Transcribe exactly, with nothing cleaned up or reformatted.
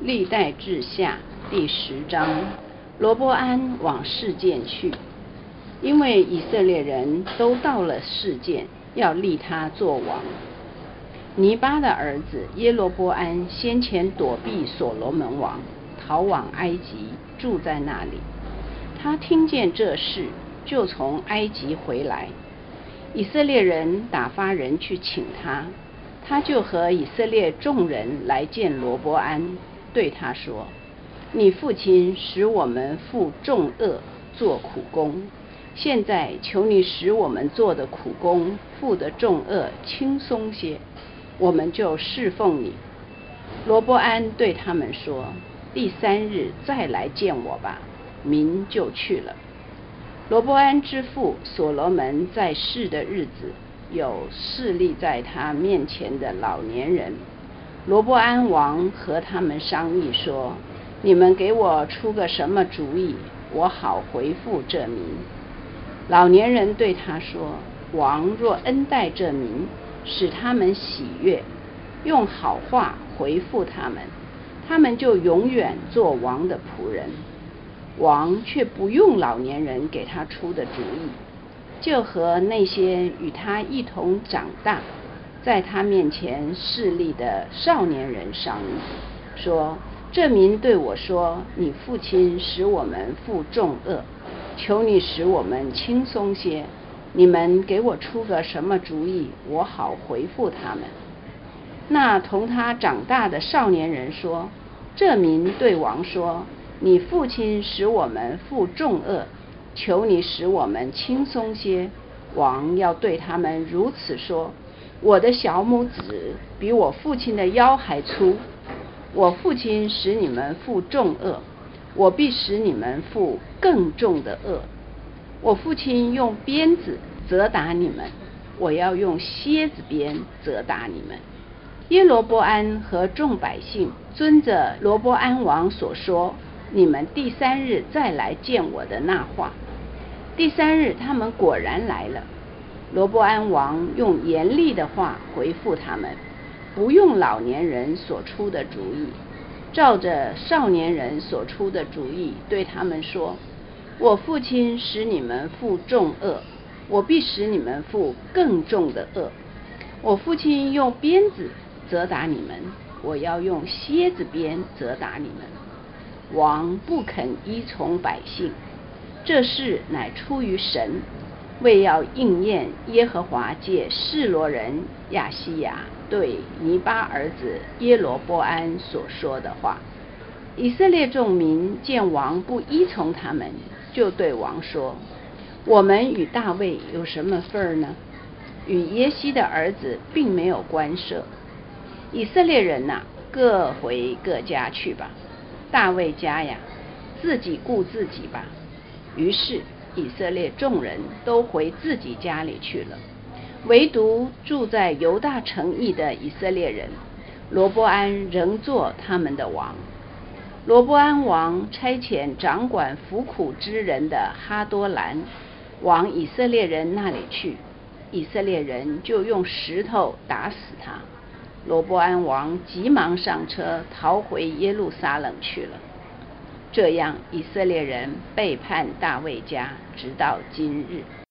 历代志下第十章，罗波安往示剑去，因为以色列人都到了示剑，要立他作王。尼巴的儿子耶罗波安先前躲避所罗门王，逃往埃及，住在那里。他听见这事，就从埃及回来。以色列人打发人去请他，他就和以色列众人来见罗波安，对他说：你父亲使我们负重恶，做苦工，现在求你使我们做的苦工负的重恶轻松些，我们就侍奉你。罗波安对他们说：第三日再来见我吧。民就去了。罗波安之父所罗门在世的日子，有侍立在他面前的老年人。罗波安王和他们商议说：你们给我出个什么主意，我好回复这民。老年人对他说：王若恩待这民，使他们喜悦，用好话回复他们，他们就永远做王的仆人。王却不用老年人给他出的主意，就和那些与他一同长大，在他面前侍立的少年人商议，说：这民对我说，你父亲使我们负重恶，求你使我们轻松些，你们给我出个什么主意，我好回复他们。那同他长大的少年人说：这民对王说，你父亲使我们负重恶，求你使我们轻松些。王要对他们如此说：我的小拇指比我父亲的腰还粗，我父亲使你们负重恶，我必使你们负更重的恶。我父亲用鞭子责打你们，我要用蝎子鞭责打你们。耶罗波安和众百姓遵着罗波安王所说，你们第三日再来见我的那话。第三日他们果然来了。罗波安王用严厉的话回复他们，不用老年人所出的主意，照着少年人所出的主意对他们说：我父亲使你们负重恶，我必使你们负更重的恶。我父亲用鞭子责打你们，我要用蝎子鞭责打你们。王不肯依从百姓，这事乃出于神，为要应验耶和华借示罗人亚西亚对尼巴儿子耶罗波安所说的话。以色列众民见王不依从他们，就对王说：我们与大卫有什么份儿呢？与耶西的儿子并没有关涉。以色列人哪、啊，各回各家去吧。大卫家呀，自己顾自己吧。于是以色列众人都回自己家里去了，唯独住在犹大城邑的以色列人，罗波安仍做他们的王。罗波安王差遣掌管服苦之人的哈多兰往以色列人那里去，以色列人就用石头打死他。罗波安王急忙上车，逃回耶路撒冷去了。这样以色列人背叛大卫家，直到今日。